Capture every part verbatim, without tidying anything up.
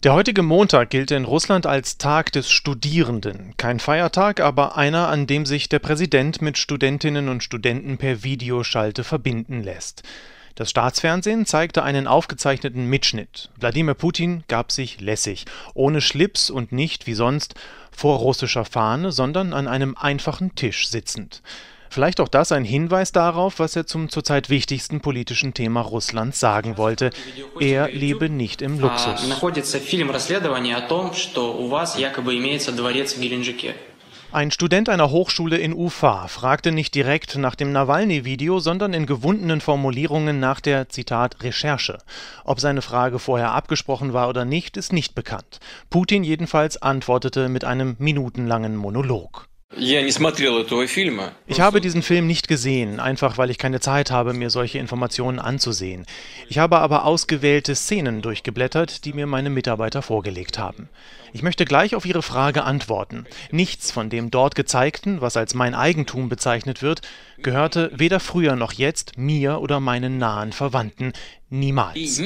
Der heutige Montag gilt in Russland als Tag des Studierenden. Kein Feiertag, aber einer, an dem sich der Präsident mit Studentinnen und Studenten per Videoschalte verbinden lässt. Das Staatsfernsehen zeigte einen aufgezeichneten Mitschnitt. Wladimir Putin gab sich lässig, ohne Schlips und nicht, wie sonst, vor russischer Fahne, sondern an einem einfachen Tisch sitzend. Vielleicht auch das ein Hinweis darauf, was er zum zurzeit wichtigsten politischen Thema Russlands sagen wollte. Er lebe nicht im Luxus. Ein Student einer Hochschule in Ufa fragte nicht direkt nach dem Nawalny-Video, sondern in gewundenen Formulierungen nach der, Zitat, Recherche. Ob seine Frage vorher abgesprochen war oder nicht, ist nicht bekannt. Putin jedenfalls antwortete mit einem minutenlangen Monolog. Ich habe diesen Film nicht gesehen, einfach weil ich keine Zeit habe, mir solche Informationen anzusehen. Ich habe aber ausgewählte Szenen durchgeblättert, die mir meine Mitarbeiter vorgelegt haben. Ich möchte gleich auf Ihre Frage antworten. Nichts von dem dort Gezeigten, was als mein Eigentum bezeichnet wird, gehörte weder früher noch jetzt mir oder meinen nahen Verwandten. Niemals.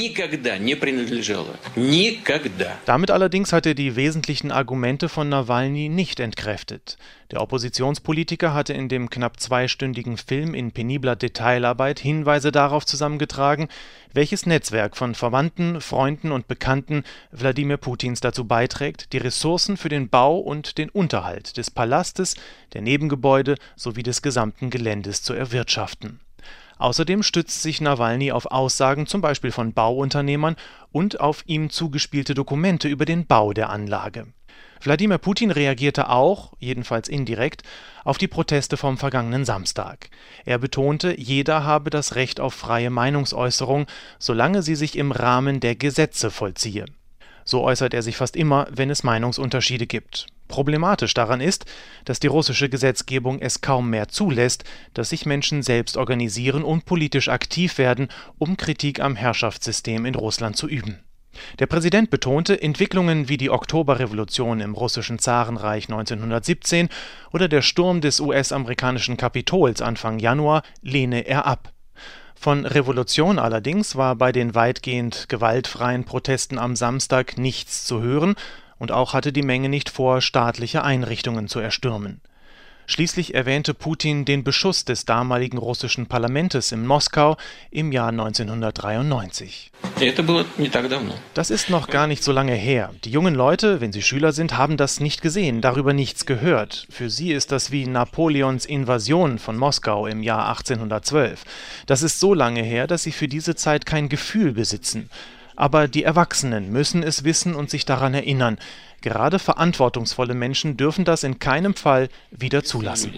Damit allerdings hat er die wesentlichen Argumente von Nawalny nicht entkräftet. Der Oppositionspolitiker hatte in dem knapp zweistündigen Film in penibler Detailarbeit Hinweise darauf zusammengetragen, welches Netzwerk von Verwandten, Freunden und Bekannten Wladimir Putins dazu beiträgt, die Ressourcen für den Bau und den Unterhalt des Palastes, der Nebengebäude sowie des gesamten Geländes zu erwirtschaften. Außerdem stützt sich Nawalny auf Aussagen zum Beispiel von Bauunternehmern und auf ihm zugespielte Dokumente über den Bau der Anlage. Wladimir Putin reagierte auch, jedenfalls indirekt, auf die Proteste vom vergangenen Samstag. Er betonte, jeder habe das Recht auf freie Meinungsäußerung, solange sie sich im Rahmen der Gesetze vollziehe. So äußert er sich fast immer, wenn es Meinungsunterschiede gibt. Problematisch daran ist, dass die russische Gesetzgebung es kaum mehr zulässt, dass sich Menschen selbst organisieren und politisch aktiv werden, um Kritik am Herrschaftssystem in Russland zu üben. Der Präsident betonte, Entwicklungen wie die Oktoberrevolution im russischen Zarenreich neunzehnhundertsiebzehn oder der Sturm des U S-amerikanischen Kapitols Anfang Januar lehne er ab. Von Revolution allerdings war bei den weitgehend gewaltfreien Protesten am Samstag nichts zu hören, und auch hatte die Menge nicht vor, staatliche Einrichtungen zu erstürmen. Schließlich erwähnte Putin den Beschuss des damaligen russischen Parlaments in Moskau im Jahr neunzehnhundertdreiundneunzig. Das ist noch gar nicht so lange her. Die jungen Leute, wenn sie Schüler sind, haben das nicht gesehen, darüber nichts gehört. Für sie ist das wie Napoleons Invasion von Moskau im Jahr achtzehnhundertzwölf. Das ist so lange her, dass sie für diese Zeit kein Gefühl besitzen. Aber die Erwachsenen müssen es wissen und sich daran erinnern. Gerade verantwortungsvolle Menschen dürfen das in keinem Fall wieder zulassen.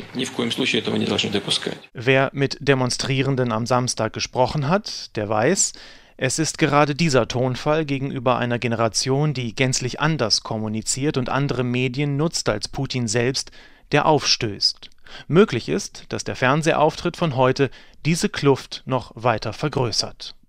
Wer mit Demonstrierenden am Samstag gesprochen hat, der weiß, es ist gerade dieser Tonfall gegenüber einer Generation, die gänzlich anders kommuniziert und andere Medien nutzt als Putin selbst, der aufstößt. Möglich ist, dass der Fernsehauftritt von heute diese Kluft noch weiter vergrößert.